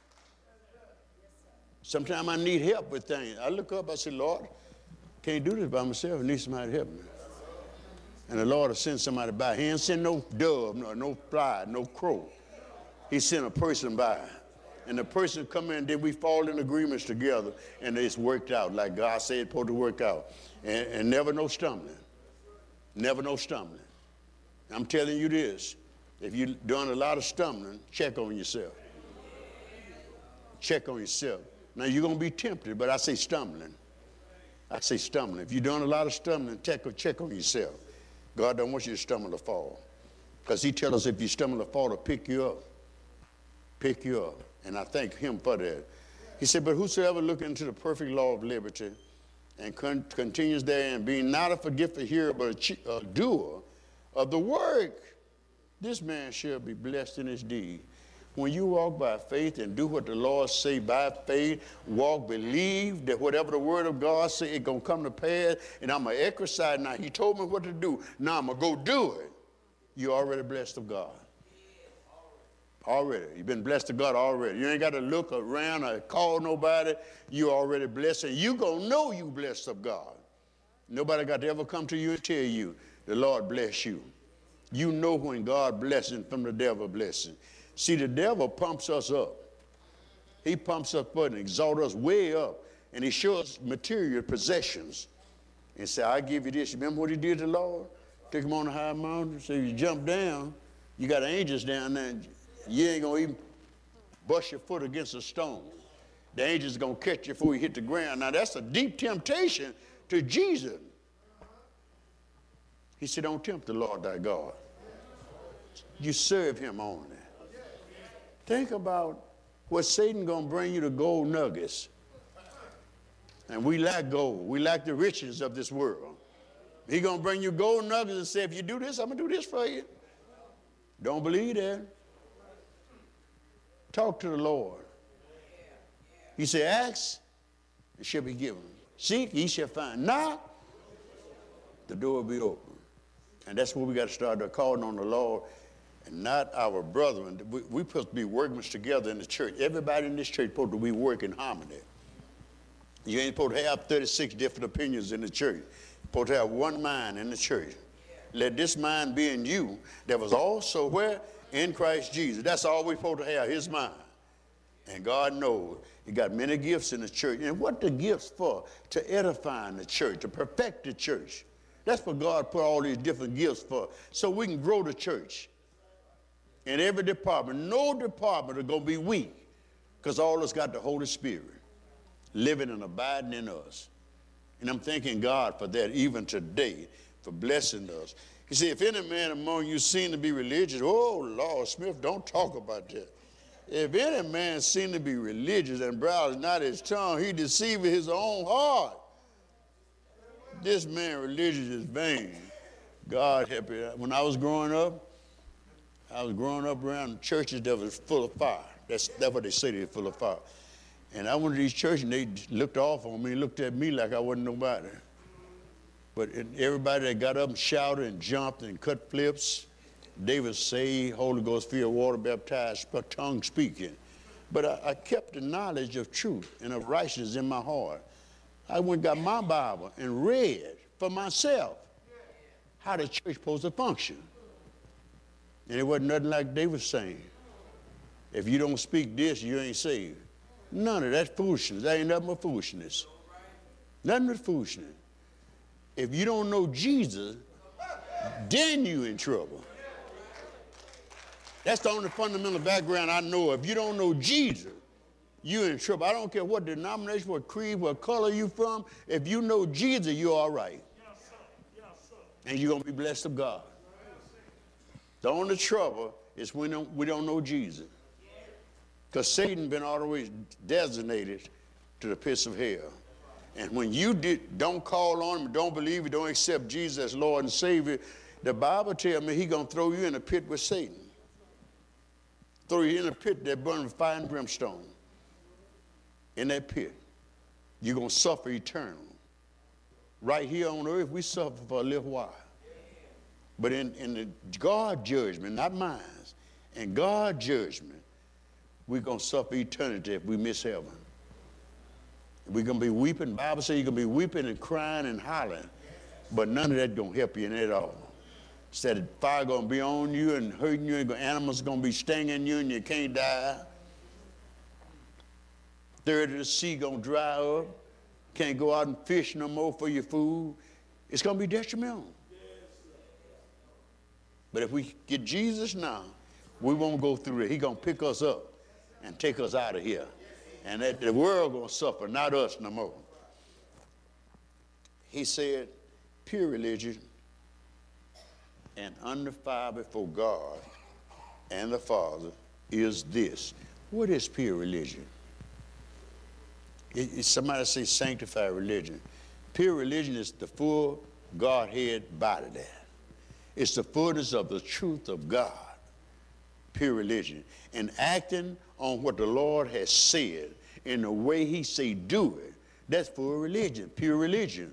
Sometimes I need help with things. I look up, I say, Lord, can't do this by myself. I need somebody to help me. And the Lord will send somebody by. He didn't send no dove, no fly, no crow. He sent a person by. And the person come in, then we fall in agreements together, and it's worked out like God said it's supposed to work out. And never no stumbling. Never no stumbling. I'm telling you this. If you've done a lot of stumbling, check on yourself. Check on yourself. Now, you're going to be tempted, but I say stumbling. I say stumbling. If you've done a lot of stumbling, check on yourself. God don't want you to stumble or fall. Because he tells us if you stumble or fall, to pick you up. Pick you up. And I thank him for that. He said, but whosoever look into the perfect law of liberty and continues therein, being not a forgetful hearer, but a doer of the work, this man shall be blessed in his deed. When you walk by faith and do what the Lord say by faith, walk, believe that whatever the word of God say, it's going to come to pass, and I'm going to exercise. Now, he told me what to do. Now I'm going to go do it. You're already blessed of God. Already. You've been blessed of God already. You ain't got to look around or call nobody. You're already blessed, and you're going to know you blessed of God. Nobody got to ever come to you and tell you, the Lord bless you. You know when God blessing from the devil blessing. See, the devil pumps us up. He pumps us up and exalts us way up. And he shows us material possessions. And say, I give you this. Remember what he did to the Lord? Took him on a high mountain. So you jump down. You got angels down there. And you ain't going to even bust your foot against a stone. The angel's going to catch you before you hit the ground. Now, that's a deep temptation to Jesus. He said, don't tempt the Lord thy God. You serve him only. Think about what Satan going to bring you to gold nuggets. And we lack gold. We lack the riches of this world. He going to bring you gold nuggets and say, if you do this, I'm going to do this for you. Don't believe that. Talk to the Lord. He said, ask, it shall be given. Seek, ye shall find. Knock, the door will be open. And that's where we got to start calling on the Lord and not our brethren. We're supposed to be workers together in the church. Everybody in this church is supposed to be working harmony. You ain't supposed to have 36 different opinions in the church. You're supposed to have one mind in the church. Let this mind be in you that was also where? In Christ Jesus. That's all we're supposed to have, his mind. And God knows he got many gifts in the church. And what the gifts for? To edify the church, to perfect the church. That's what God put all these different gifts for, so we can grow the church. In every department, no department is going to be weak because all of us got the Holy Spirit living and abiding in us. And I'm thanking God for that even today, for blessing us. You see, if any man among you seem to be religious, oh, Lord, Smith, don't talk about that. If any man seem to be religious and bridles not his tongue, he deceiveth his own heart. This man religious is vain. God help you. When I was growing up around churches that was full of fire. That's what they say, they're full of fire. And I went to these churches, and they looked off on me, looked at me like I wasn't nobody. But everybody that got up and shouted and jumped and cut flips, they were saved, Holy Ghost filled, water baptized, tongue speaking. But I kept the knowledge of truth and of righteousness in my heart. I went and got my Bible and read for myself how the church supposed to function. And it wasn't nothing like they were saying. If you don't speak this, you ain't saved. None of that foolishness. That ain't nothing but foolishness. Nothing but foolishness. If you don't know Jesus, then you in trouble. That's the only fundamental background I know. If you don't know Jesus, you're in trouble. I don't care what denomination, what creed, what color you from. If you know Jesus, you're all right. Yes, sir. Yes, sir. And you're going to be blessed of God. The only trouble is when we don't know Jesus. Because Satan been always designated to the pits of hell. And when you don't call on him, don't believe him, don't accept Jesus as Lord and Savior, the Bible tells me he's going to throw you in a pit with Satan. Throw you in a pit that burns with fire and brimstone. In that pit, you're going to suffer eternal. Right here on earth, we suffer for a little while. But in the God judgment, not mine, And God's judgment, we're going to suffer eternity if we miss heaven. We're going to be weeping. The Bible says you're going to be weeping and crying and hollering. But none of that going to help you in at all. Instead, fire going to be on you and hurting you, and animals going to be stinging you, and you can't die. Third of the sea going to dry up. Can't go out and fish no more for your food. It's going to be detrimental. But if we get Jesus now, we won't go through it. He's going to pick us up and take us out of here. And that the world going to suffer, not us no more. He said, pure religion and undefiled before God and the Father is this. What is pure religion? Somebody say sanctified religion. Pure religion is the full Godhead body there. It's the fullness of the truth of God. Pure religion. And acting on what the Lord has said in the way he say do it, that's full religion, pure religion.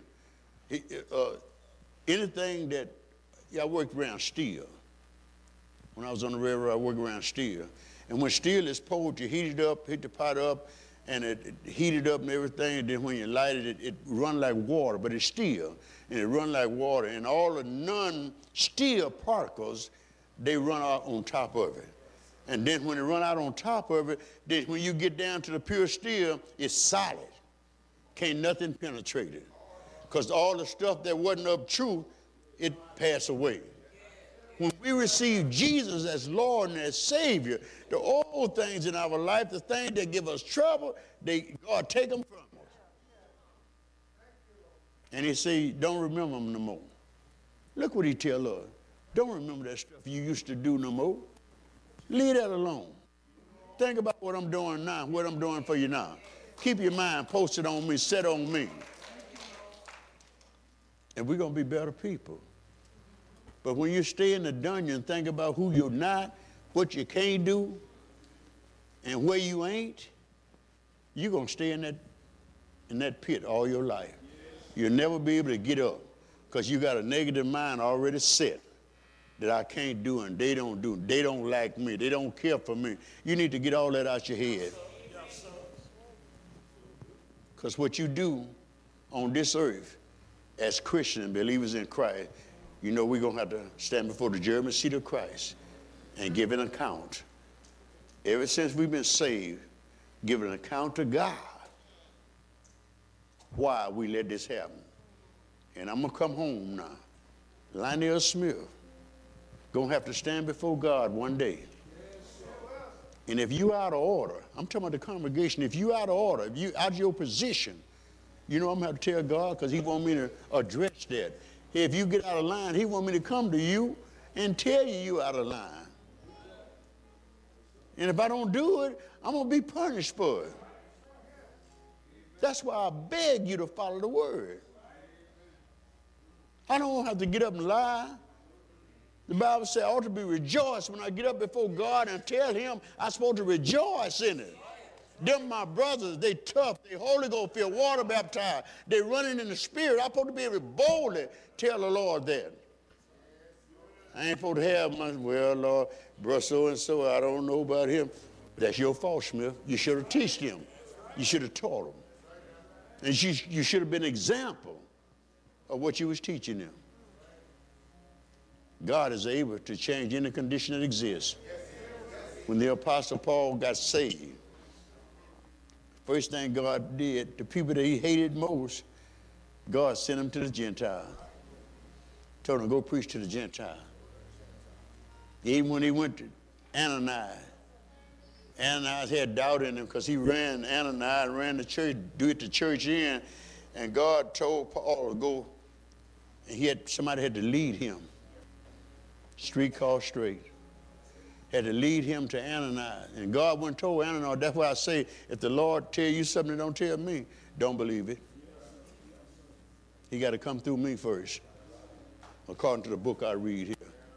Anything that, I worked around steel. When I was on the railroad, I worked around steel. And when steel is poured, you heat it up, heat the pot up, and it heated up and everything, and then when you light it, it run like water, but it's steel, and it run like water, and all the non-steel particles, they run out on top of it. And then when it run out on top of it, then when you get down to the pure steel, it's solid. Can't nothing penetrate it. Because all the stuff that wasn't of truth, it passed away. When we receive Jesus as Lord and as Savior, the old things in our life, the things that give us trouble, God take them from us. And he say, don't remember them no more. Look what he tell us. Don't remember that stuff you used to do no more. Leave that alone. Think about what I'm doing now, what I'm doing for you now. Keep your mind posted on me, set on me. And we're going to be better people. But when you stay in the dungeon, think about who you're not, what you can't do, and where you ain't, you're going to stay in that pit all your life. You'll never be able to get up because you got a negative mind already set that I can't do and they don't do. They don't like me. They don't care for me. You need to get all that out your head. Because what you do on this earth as Christians and believers in Christ, you know we're going to have to stand before the judgment seat of Christ and give an account. Ever since we've been saved, give an account to God why we let this happen. And I'm going to come home now. Lionel Smith going to have to stand before God one day. And if you out of order, I'm talking about the congregation, if you out of order, if you out of your position, you know I'm going to have to tell God because he want me to address that. If you get out of line, he want me to come to you and tell you out of line. And if I don't do it, I'm going to be punished for it. That's why I beg you to follow the word. I don't have to get up and lie. The Bible says I ought to be rejoiced when I get up before God and tell him I'm supposed to rejoice in it. Them my brothers, they tough, they Holy Ghost filled, water baptized, they running in the Spirit. I'm supposed to be able to boldly tell the Lord that. I ain't supposed to have much, well, Lord, brother so-and-so, I don't know about him. That's your fault, Smith. You should have taught him. You should have taught him. And you should have been an example of what you was teaching them. God is able to change any condition that exists. When the Apostle Paul got saved, first thing God did, the people that he hated most, God sent him to the Gentiles. Told him, go preach to the Gentiles. Even when he went to Ananias, Ananias had doubt in him because he ran Ananias, ran the church, do it the church in, and God told Paul to go, and somebody had to lead him. Street called straight. Had to lead him to Ananias. And God went and told Ananias, that's why I say, if the Lord tell you something that don't tell me, don't believe it. He got to come through me first, according to the book I read here.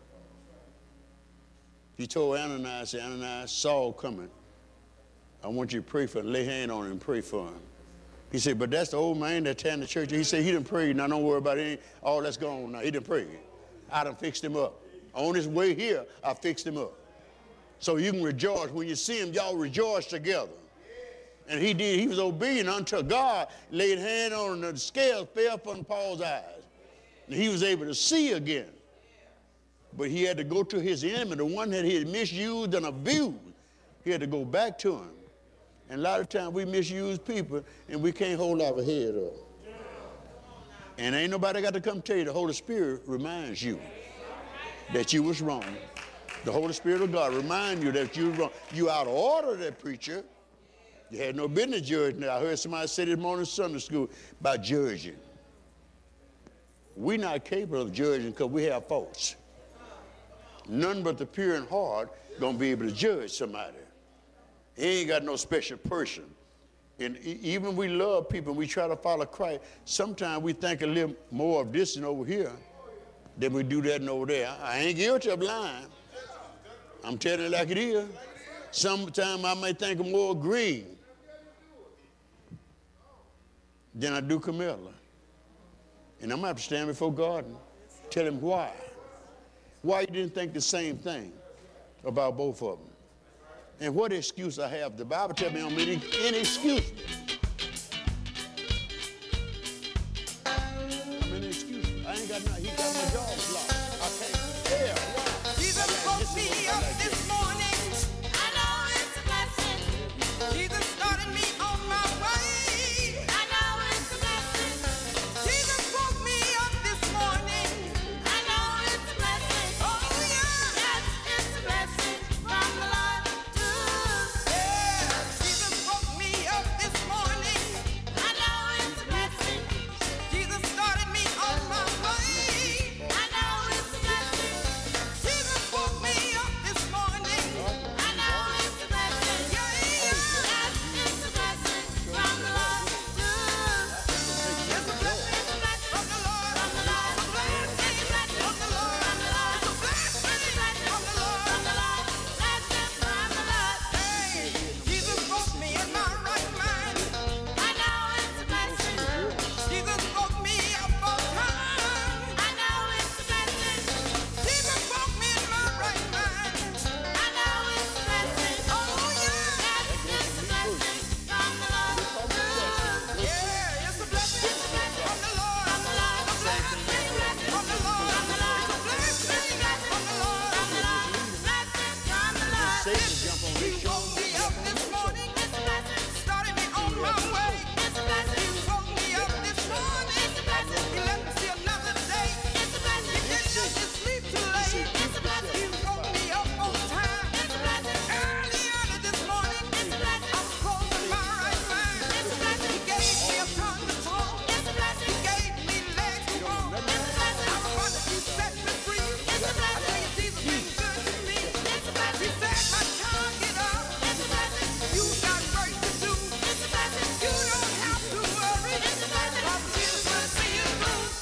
He told Ananias, Ananias, Saul coming. I want you to pray for him, lay hand on him and pray for him. He said, but that's the old man that tanned the church. He said, he didn't pray. Now don't worry about it. All that's gone now. He didn't pray. I done fixed him up. On his way here, I fixed him up. So you can rejoice. When you see him, y'all rejoice together. And he did. He was obedient until God laid hand on him, and the scales fell from Paul's eyes. And he was able to see again. But he had to go to his enemy, the one that he had misused and abused. He had to go back to him. And a lot of times we misuse people and we can't hold our head up. And ain't nobody got to come tell you. The Holy Spirit reminds you that you was wrong. The Holy Spirit of God reminds you that you was wrong. You out of order, that preacher. You had no business judging. I heard somebody say this morning in Sunday school about judging. We're not capable of judging because we have faults. None but the pure in heart gonna be able to judge somebody. He ain't got no special person. And even we love people, we try to follow Christ. Sometimes we think a little more of this and over here than we do that and over there. I ain't guilty of lying. I'm telling it like it is. Sometimes I may think of more green than I do Camilla. And I'm gonna have to stand before God and tell him why. Why you didn't think the same thing about both of them. And what excuse I have? The Bible tells me I don't need any excuse. I'm any excuse. I ain't got nothing. He got my jaw blocked. I can't tell. Jesus woke me up this morning. I know it's a blessing. Jesus started me on my way. I know it's a blessing. Jesus woke me up this morning. I know it's a blessing. Oh yeah. Yes, it's a blessing from the Lord too. Yeah. Jesus woke me up this morning. I know it's a blessing. Jesus started me on my way. I know it's a blessing. Jesus woke me up this morning. I know it's a blessing. Yeah, yeah. Yes, it's a blessing from the Lord too. It's a blessing from the Lord. From the Lord. It's a blessing from the Lord. From the Lord. It's a blessing from the Lord. From the Lord. Blessing from the Lord. Hey, Jesus woke me in my right mind. I know it's a blessing. Jesus woke me up on time. I know it's a blessing. Jesus woke me in my right mind. I know it's a blessing. Oh yeah. Yes, it's a blessing from the Lord. Yeah, it's a blessing from the Lord. From the Lord. It's a blessing from the Lord. From the Lord. It's a blessing from the Lord. From the Lord. Blessing from the Lord. He woke me up this morning. It's a blessing. Started me on my way. It's a blessing. He woke me up this morning. It's a blessing. He let me see another day. It's a blessing. He didn't let me sleep too late. It's a blessing. He woke me up on time. It's a blessing. Early this morning. It's a blessing. I'm closing my right mind. It's a blessing. He gave me a tongue to talk. It's a blessing. He gave me legs to walk. It's a blessing. I'm about to be set me free. It's a blessing. I tell you, Jesus been good to me. It's a blessing. He said my tongue get up. It's a blessing. You got work to do. It's a blessing. You don't have to worry. It's a blessing. Jesus will see you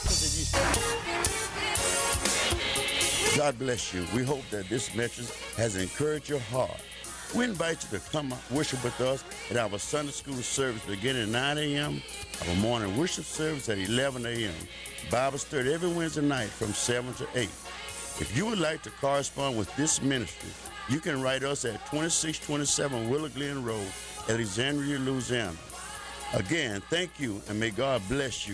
through. God bless you. We hope that this message has encouraged your heart. We invite you to come worship with us at our Sunday school service beginning at 9 a.m., our morning worship service at 11 a.m., Bible study every Wednesday night from 7 to 8. If you would like to correspond with this ministry, you can write us at 2627 Willow Glen Road, Alexandria, Louisiana. Again, thank you, and may God bless you.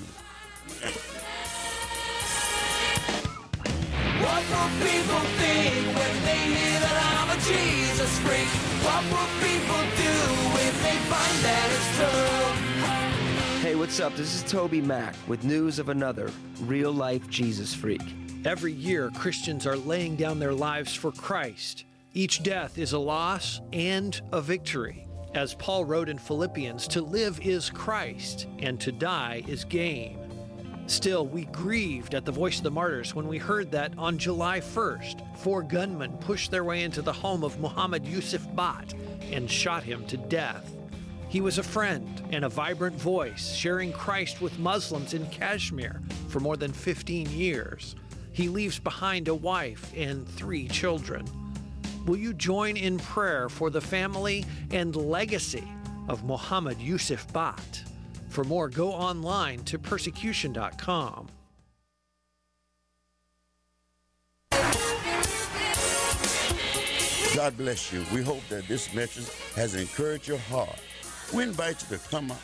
What will people think when they hear that I'm a Jesus freak? What will people do if they find that it's true? Hey, what's up? This is Toby Mack with news of another real-life Jesus freak. Every year, Christians are laying down their lives for Christ. Each death is a loss and a victory. As Paul wrote in Philippians, to live is Christ, and to die is gain. Still, we grieved at the Voice of the Martyrs when we heard that on July 1st, 4 gunmen pushed their way into the home of Muhammad Yusuf Bhat and shot him to death. He was a friend and a vibrant voice, sharing Christ with Muslims in Kashmir for more than 15 years. He leaves behind a wife and 3 children. Will you join in prayer for the family and legacy of Muhammad Yusuf Bhat? For more, go online to persecution.com. We God bless you. We hope that this message has encouraged your heart. We invite you to come